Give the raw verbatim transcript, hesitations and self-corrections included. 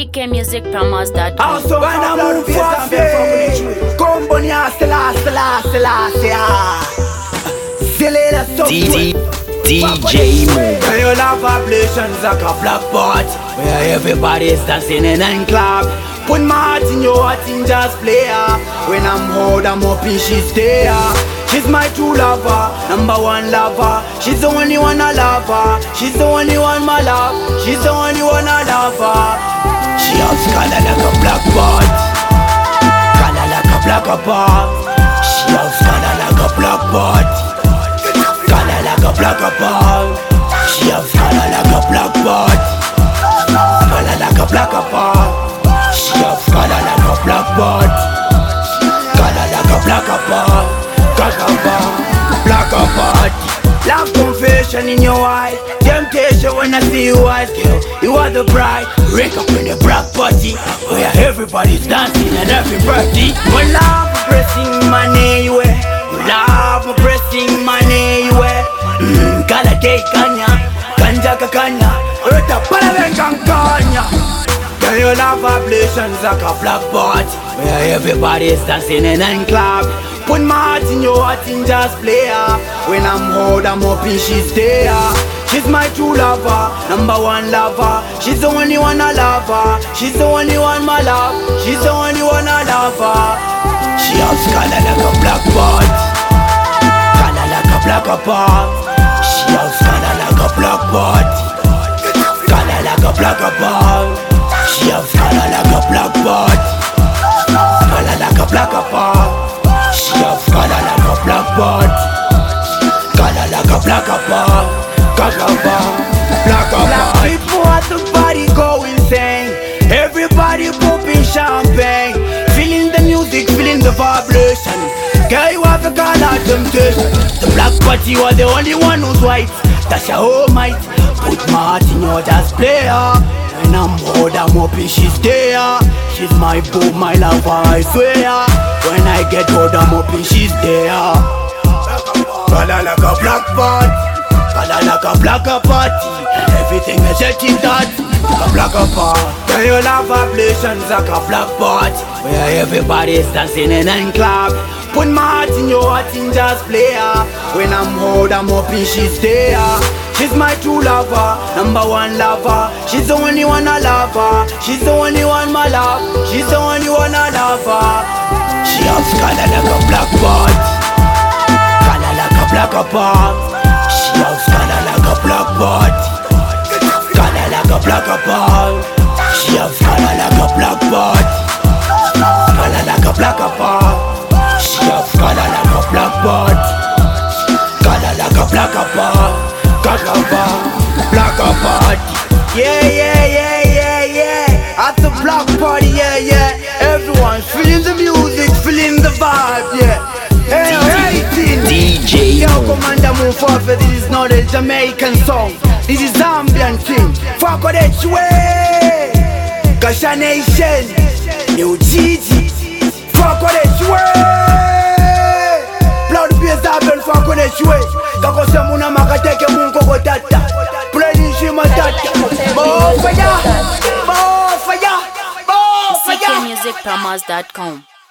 C K Music Promos dot com. Also, when I move fast, come on, ya, stella, stella, stella, stella. Selena, so D J Mo. When you love vibrations like a black pot, where everybody's dancing in and clap. Put my heart in your heart in just play her. When I'm old, I'm hoping she's there. She's my true lover, number one lover. She's the only one I love her. She's the only one my love. She's the only one I love her. She has color like a black pot, color like a black pot. She has color like a black pot, color like a black pot. She has color like a black pot, color like a black pot. She has color like a black pot, color like a black pot, black pot, black pot. Love confession in your eyes, temptation when I see you eyes, girl. You are the bride, wake up in the black party where everybody's dancing and everybody. When love pressing money way, love pressing money way. Mmm, kala take kanya, kanja kakanya, rota para venkankanya. Can you love vibrations like a black pot, where everybody's dancing in and clap. Put my heart in your heart and just play her. When I'm old, I'm hoping she's there. She's my true lover, number one lover. She's the only one I love her. She's the only one my love. She's the only one I love her. She has color like a black pot, color like a black pot. She has color like a black pot, color like a black pot. She has color like a black pot, color like a black pot. She has color like a black pot, color like a black pot, black pot, black pot. Black people at the party go insane. Everybody popping champagne, feeling the music, feeling the vibration. Girl, you have a color temptation. The black party was the only one who's white. That's your whole might. Put my heart in your just player. When I'm old, I'm hoping she's there. She's my boo, my lover, I swear. When I get old, I'm hoping she's there. Color like a black pot, color like a black party. Everything is set in that, like a black pot. Can you love vibrations like a black pot, where everybody's dancing in and clap. Put my heart in your heart and just play her. When I'm old, I'm hoping she's there. She's my true lover, number one lover. She's the only one I love her. She's the only one my love. She's the only one I love her. She has color like a black pot, color like a black pot. She has color like a black pot, color like a black pot. She has color like a black pot, color like a black pot. She has color like a black pot, color like a black pot. Black black party, yeah, yeah, yeah, yeah, yeah. At the black party, yeah, yeah. Everyone's feeling the music, feeling the vibe, yeah. Hey, hey, D J Yo, Commander, move forward. This is not a Jamaican song. This is Zambian thing. Fuck with it, way. Gasha Nation, New Gigi. Fuck with it, way. Blood beers are built. Fuck with it, way. Kakose muna makateke mungo tata. Play shima tata. More fire, more fire, more fire. C K Music Promos dot com.